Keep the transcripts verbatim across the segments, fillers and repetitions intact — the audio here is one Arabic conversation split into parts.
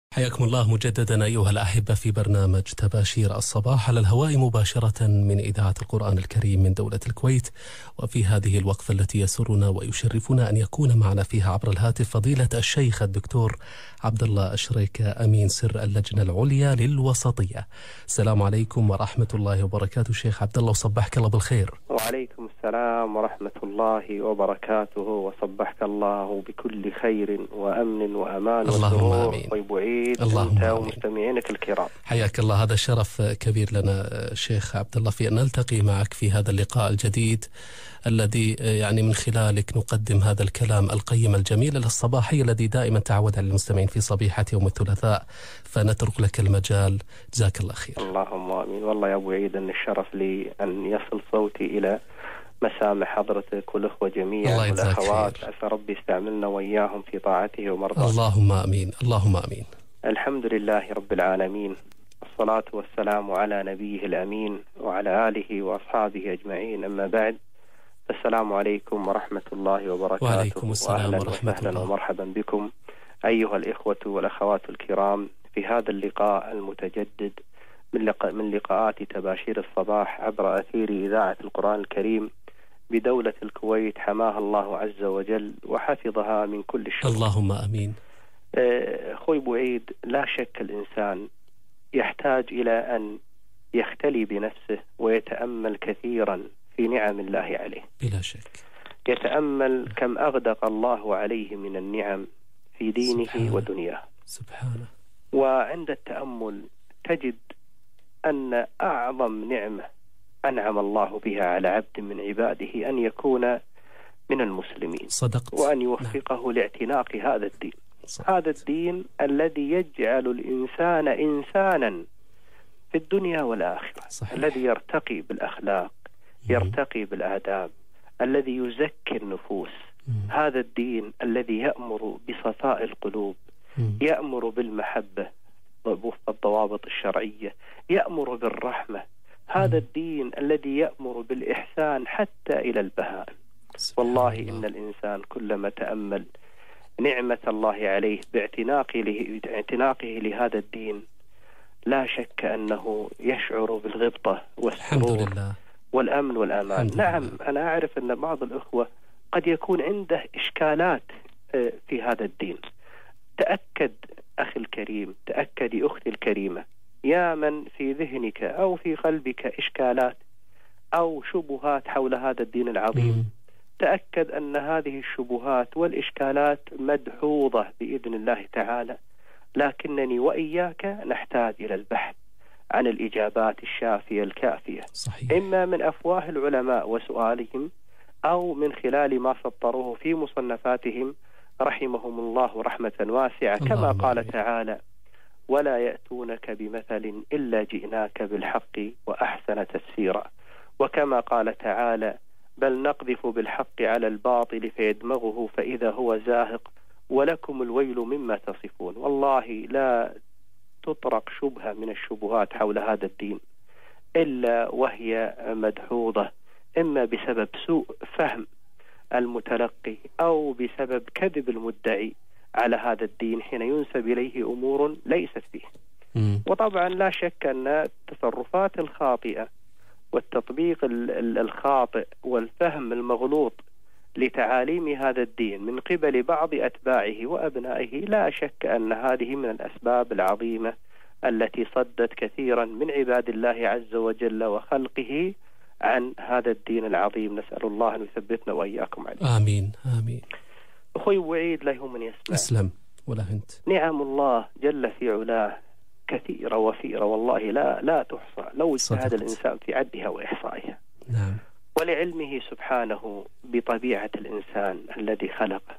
حياكم الله مجددا أيها الأحبة في برنامج تباشير الصباح على الهواء مباشرة من إذاعة القرآن الكريم من دولة الكويت. وفي هذه الوقفة التي يسرنا ويشرفنا أن يكون معنا فيها عبر الهاتف فضيلة الشيخ الدكتور عبد الله أشريكة أمين سر اللجنة العليا للوسطية. السلام عليكم ورحمة الله وبركاته شيخ عبد الله، وصبحك الله بالخير. وعليكم السلام ورحمة الله وبركاته، وصبحك الله بكل خير وأمن وأمان وسرور ويبعيد أنت ومستمعينك الكرام. حياك الله، هذا شرف كبير لنا شيخ عبد الله في أن نلتقي معك في هذا اللقاء الجديد الذي يعني من خلالك نقدم هذا الكلام القيم الجميل الصباحي الذي دائما تعود على المستمعين في صبيحة يوم الثلاثاء، فنترك لك المجال. جزاك الله خير. اللهم آمين. والله يا أبو عيد أن الشرف لي أن يصل صوتي إلى مسامع حضرتك والأخوة جميعا والأخوات. عسى ربي يستعملنا وإياهم في طاعته ومرضاته. اللهم آمين. اللهم آمين. الحمد لله رب العالمين، والصلاة والسلام على نبيه الأمين وعلى آله وأصحابه أجمعين. أما بعد، السلام عليكم ورحمة الله وبركاته. وعليكم السلام ورحمة الله ومرحبا بكم أيها الإخوة والأخوات الكرام في هذا اللقاء المتجدد من, لقاء من لقاءات تباشير الصباح عبر أثير إذاعة القرآن الكريم بدولة الكويت، حماها الله عز وجل وحفظها من كل الشر. اللهم آمين. أخوي بوعيد، لا شك الإنسان يحتاج إلى أن يختلي بنفسه ويتأمل كثيرا في نعم الله عليه. بلا شك يتأمل كم أغدق الله عليه من النعم في دينه سبحانه ودنياه سبحانه. وعند التأمل تجد أن أعظم نعمة أنعم الله بها على عبد من عباده أن يكون من المسلمين. صدقت. وأن يوفقه نعم. لاعتناق هذا الدين. صدقت. هذا الدين الذي يجعل الإنسان إنسانا في الدنيا والآخرة. صحيح. الذي يرتقي بالأخلاق، يرتقي بالآداب، الذي يزكي النفوس. مم. هذا الدين الذي يأمر بصفاء القلوب، مم. يأمر بالمحبة وفق الضوابط الشرعية، يأمر بالرحمة. هذا الدين الذي يأمر بالإحسان حتى إلى البهائم. والله الله. إن الإنسان كلما تأمل نعمة الله عليه باعتناقه له باعتناقه لهذا الدين لا شك أنه يشعر بالغبطة والسرور والأمن والأمان. نعم لله. أنا أعرف أن بعض الأخوة قد يكون عنده إشكالات في هذا الدين. تأكد أخي الكريم، تأكدي أختي الكريمة، يا من في ذهنك أو في قلبك إشكالات أو شبهات حول هذا الدين العظيم، م. تأكد أن هذه الشبهات والإشكالات مدحوظة بإذن الله تعالى، لكنني وإياك نحتاج إلى البحث عن الإجابات الشافية الكافية. صحيح. إما من أفواه العلماء وسؤالهم، أو من خلال ما سطروه في مصنفاتهم رحمهم الله رحمة واسعة، كما قال عليك. تعالى: ولا يأتونك بمثل إلا جئناك بالحق وأحسن تفسيرا. وكما قال تعالى: بل نقذف بالحق على الباطل فيدمغه فإذا هو زاهق ولكم الويل مما تصفون. والله لا تطرق شبهة من الشبهات حول هذا الدين إلا وهي مدحوظة، إما بسبب سوء فهم المتلقي أو بسبب كذب المدعي على هذا الدين حين ينسب إليه أمور ليست فيه. م. وطبعا لا شك أن التصرفات الخاطئة والتطبيق الخاطئ والفهم المغلوط لتعاليم هذا الدين من قبل بعض أتباعه وأبنائه لا شك أن هذه من الأسباب العظيمة التي صدت كثيرا من عباد الله عز وجل وخلقه عن هذا الدين العظيم. نسأل الله أن يثبتنا وإياكم عليه. آمين آمين. أخوي وعيد، لا يهمني يسمع. أسلم ولا أنت. نعم الله جل في علاه كثيرة وفيرة، والله لا لا تحصى لو اجتهد الإنسان في عدها وإحصائها. نعم. ولعلمه سبحانه بطبيعة الإنسان الذي خلقه،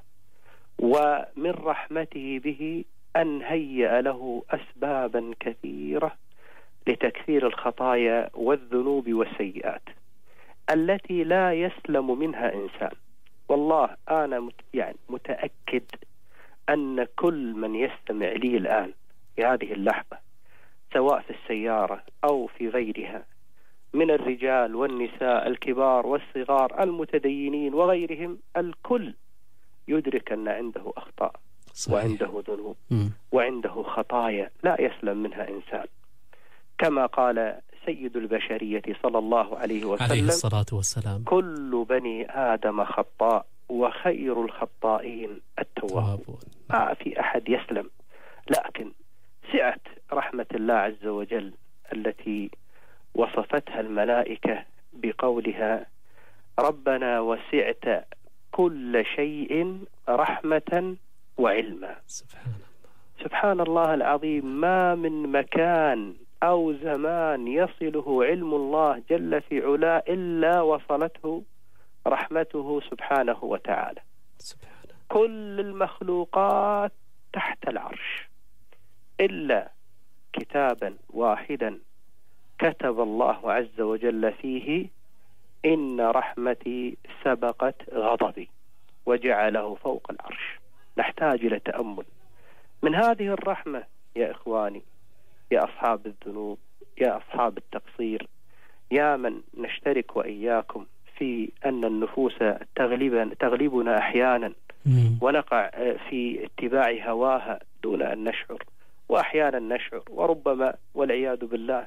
ومن رحمته به أن هيأ له أسبابا كثيرة لتكثير الخطايا والذنوب والسيئات التي لا يسلم منها إنسان. والله أنا يعني متأكد أن كل من يستمع لي الآن في هذه اللحظة، سواء في السيارة أو في غيرها، من الرجال والنساء الكبار والصغار المتدينين وغيرهم، الكل يدرك أن عنده أخطاء، صحيح. وعنده ذنوب م. وعنده خطايا لا يسلم منها إنسان، كما قال سيد البشرية صلى الله عليه وسلم عليه الصلاة والسلام: كل بني آدم خطاء وخير الخطائين التوابون. ما في أحد يسلم. لكن سعة رحمة الله عز وجل التي وصفتها الملائكة بقولها: ربنا وسعت كل شيء رحمة وعلما. سبحان الله. سبحان الله العظيم. ما من مكان أو زمان يصله علم الله جل في علاه إلا وصلته رحمته سبحانه وتعالى. سبحانه. كل المخلوقات تحت العرش إلا كتابا واحدا كتب الله عز وجل فيه: إن رحمتي سبقت غضبي، وجعله فوق العرش. نحتاج إلى تأمل من هذه الرحمة يا إخواني، يا أصحاب الذنوب، يا أصحاب التقصير، يا من نشترك وإياكم في أن النفوس تغلبنا, تغلبنا أحيانا ونقع في اتباع هواها دون أن نشعر، وأحيانا نشعر، وربما والعياذ بالله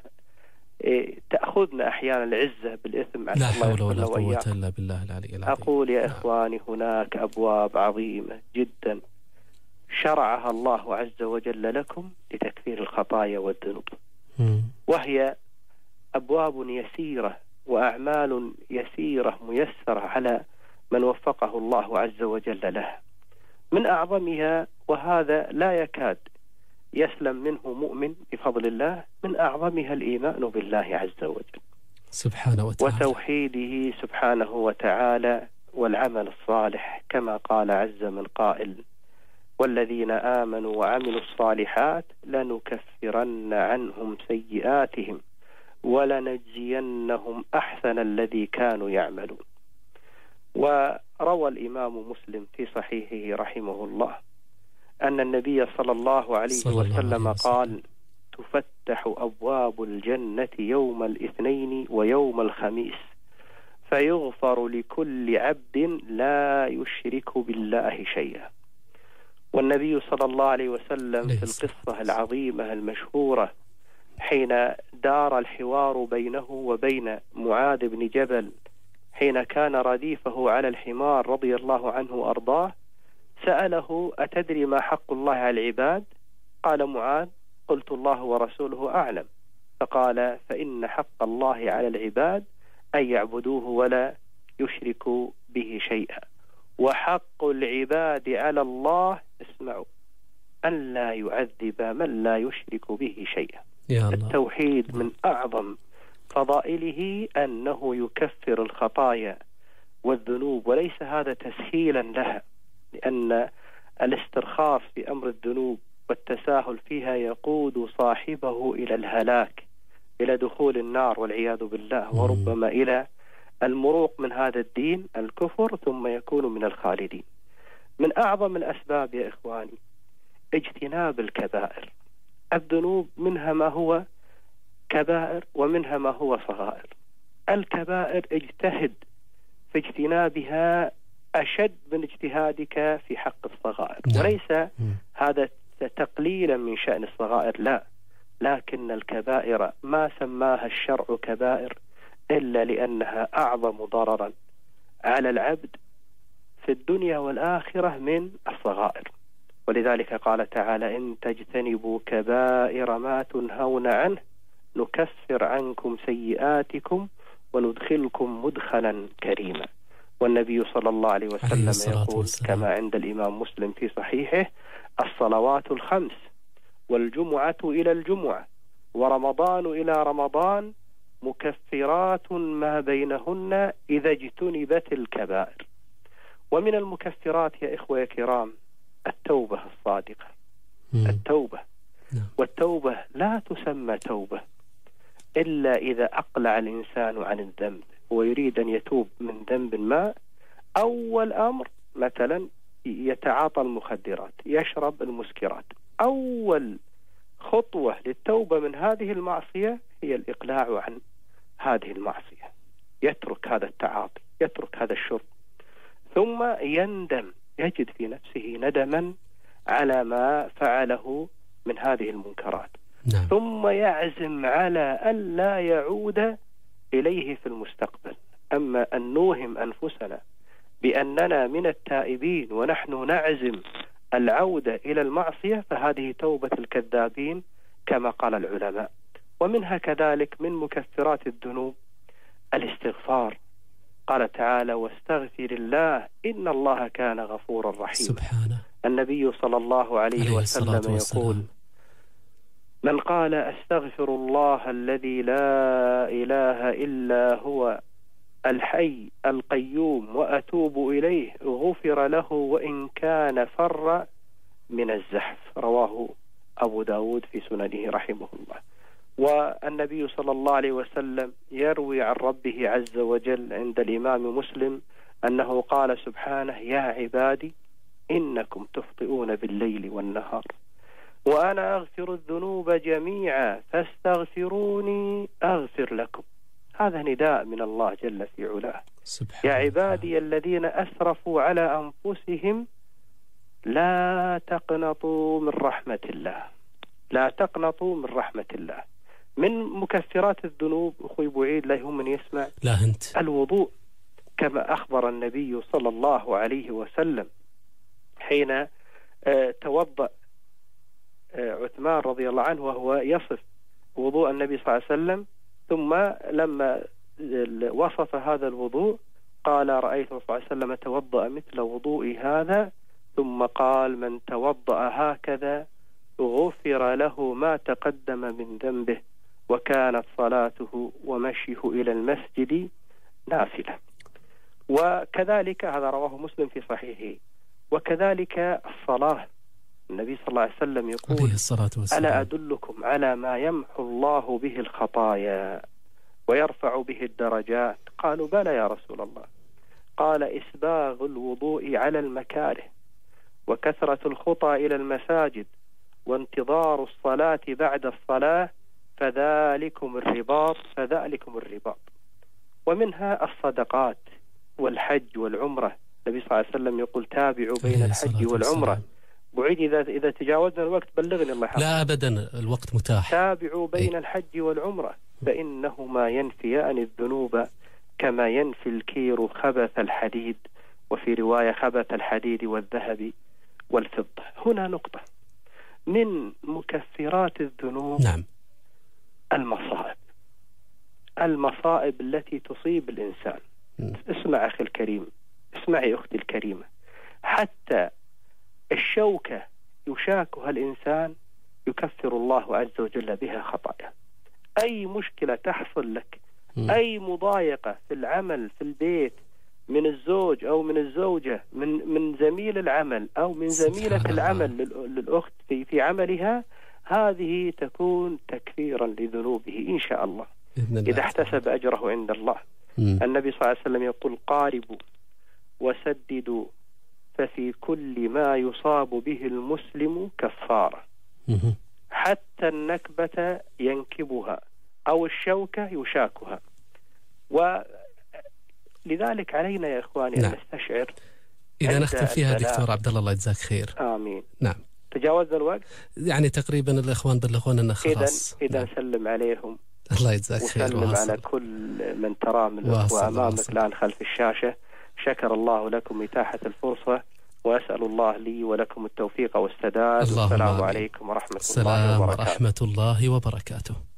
تأخذنا أحيانا العزة بالإثم. لا حول ولا قوة إلا بالله العلي العظيم. أقول يا إخواني هناك أبواب عظيمة جدا شرعها الله عز وجل لكم لتكفير الخطايا والذنوب، وهي أبواب يسيرة وأعمال يسيرة ميسرة على من وفقه الله عز وجل له. من أعظمها، وهذا لا يكاد يسلم منه مؤمن بفضل الله، من أعظمها الإيمان بالله عز وجل سبحانه وتعالى وتوحيده سبحانه وتعالى والعمل الصالح، كما قال عز من قائل: والذين آمنوا وعملوا الصالحات لنكفرن عنهم سيئاتهم ولنجزينهم أحسن الذي كانوا يعملون. وروى الإمام مسلم في صحيحه رحمه الله أن النبي صلى الله عليه صلى وسلم الله قال: تفتح أبواب الجنة يوم الاثنين ويوم الخميس فيغفر لكل عبد لا يشرك بالله شيئا. والنبي صلى الله عليه وسلم في القصة العظيمة المشهورة حين دار الحوار بينه وبين معاذ بن جبل حين كان رديفه على الحمار رضي الله عنه وأرضاه، سأله: أتدري ما حق الله على العباد؟ قال معاذ: قلت الله ورسوله أعلم. فقال: فإن حق الله على العباد أن يعبدوه ولا يشركوا به شيئا، وحق العباد على الله، اسمعوا، أن لا يعذب من لا يشرك به شيئا. التوحيد من أعظم فضائله أنه يكفر الخطايا والذنوب، وليس هذا تسهيلا لها، لأن الاسترخاص في أمر الذنوب والتساهل فيها يقود صاحبه إلى الهلاك، إلى دخول النار والعياذ بالله، وربما إلى المروق من هذا الدين الكفر، ثم يكون من الخالدين. من أعظم الأسباب يا إخواني اجتناب الكبائر. الذنوب منها ما هو كبائر ومنها ما هو صغائر. الكبائر اجتهد في اجتنابها أشد من اجتهادك في حق الصغائر، وليس هذا تقليلا من شأن الصغائر، لا، لكن الكبائر ما سماها الشرع كبائر إلا لأنها أعظم ضررا على العبد في الدنيا والآخرة من الصغائر. ولذلك قال تعالى: إن تجتنبوا كبائر ما تنهون عنه نكفر عنكم سيئاتكم وندخلكم مدخلا كريما. والنبي صلى الله عليه وسلم يقول كما عند الإمام مسلم في صحيحه: الصلوات الخمس والجمعة إلى الجمعة ورمضان إلى رمضان مكفرات ما بينهن إذا اجتنبت الكبائر. ومن المكفرات يا إخوة يا كرام التوبة الصادقة. التوبة، والتوبة لا تسمى توبة إلا إذا أقلع الإنسان عن الذنب ويريد أن يتوب من ذنب ما. أول أمر مثلا يتعاطى المخدرات، يشرب المسكرات. أول خطوة للتوبة من هذه المعصية هي الإقلاع عن هذه المعصية، يترك هذا التعاطي، يترك هذا الشرب، ثم يندم، يجد في نفسه ندما على ما فعله من هذه المنكرات. نعم. ثم يعزم على ألا يعود إليه في المستقبل. أما أن نوهم أنفسنا بأننا من التائبين ونحن نعزم العودة إلى المعصية فهذه توبة الكذابين كما قال العلماء. ومنها كذلك من مكفرات الذنوب الاستغفار. قال تعالى: واستغفر الله إن الله كان غفورا رحيما. سبحانه. النبي صلى الله عليه, عليه وسلم يقول: من قال أستغفر الله الذي لا إله إلا هو الحي القيوم وأتوب إليه غفر له وإن كان فر من الزحف. رواه أبو داود في سننه رحمه الله. والنبي صلى الله عليه وسلم يروي عن ربه عز وجل عند الإمام مسلم أنه قال سبحانه: يا عبادي إنكم تخطئون بالليل والنهار وأنا أغفر الذنوب جميعا فاستغفروني أغفر لكم. هذا نداء من الله جل في علاه. يا عبادي الذين أسرفوا على أنفسهم لا تقنطوا من رحمة الله، لا تقنطوا من رحمة الله. من مكفرات الذنوب أخوي بعيد لا يهم من يسمع، لا أنت الوضوء، كما أخبر النبي صلى الله عليه وسلم حين آه توضأ آه عثمان رضي الله عنه وهو يصف وضوء النبي صلى الله عليه وسلم، ثم لما وصف هذا الوضوء قال: رأيت صلى الله عليه وسلم توضأ مثل وضوء هذا، ثم قال: من توضأ هكذا غفر له ما تقدم من ذنبه وكانت صلاته ومشيه إلى المسجد نافلة. وكذلك هذا رواه مسلم في صحيحه. وكذلك الصلاة، النبي صلى الله عليه وسلم يقول: ألا أدلكم على ما يمحو الله به الخطايا ويرفع به الدرجات؟ قالوا: بلى يا رسول الله. قال: إسباغ الوضوء على المكاره وكثرة الخطى إلى المساجد وانتظار الصلاة بعد الصلاة فذلكم الرباط فذلكم الرباط. ومنها الصدقات والحج والعمرة. النبي صلى الله عليه وسلم يقول: تابعوا بين الحج والعمرة. بعيد إذا إذا تجاوزنا الوقت بلغني الله يحفظك. لا أبدا، الوقت متاح. تابعوا بين أي. الحج والعمرة فإنهما ينفيان الذنوب كما ينفي الكير خبث الحديد، وفي رواية خبث الحديد والذهب والفضة. هنا نقطة من مكفرات الذنوب. نعم. المصائب، المصائب التي تصيب الإنسان. م. اسمع أخي الكريم، اسمعي أختي الكريمة، حتى الشوكة يشاكها الإنسان يكفر الله عز وجل بها خطايا. أي مشكلة تحصل لك، م. أي مضايقة في العمل في البيت من الزوج أو من الزوجة، من من زميل العمل أو من زميلة العمل للأخت في في عملها، هذه تكون تكفيرا لذنوبه إن شاء الله إذا احتسب أجره عند الله. م. النبي صلى الله عليه وسلم يقول: قاربوا وسددوا ففي كل ما يصاب به المسلم كفارة، حتى النكبة ينكبها أو الشوكة يشاكها. ولذلك علينا يا إخواني نعم. أن نستشعر. إذا نختم فيها دكتور عبد الله، الله يجزاك خير. آمين. نعم. تجاوزنا الوقت يعني تقريبا الإخوان بلغونا أنه خلاص. إذا نعم. سلم عليهم. الله يجزاك خير. وسلم وواصل. على كل من ترى من الأخوة أمامك الآن خلف الشاشة. شكر الله لكم إتاحة الفرصة، وأسأل الله لي ولكم التوفيق والسداد. والسلام عليكم ورحمة الله وبركاته. السلام ورحمة الله وبركاته.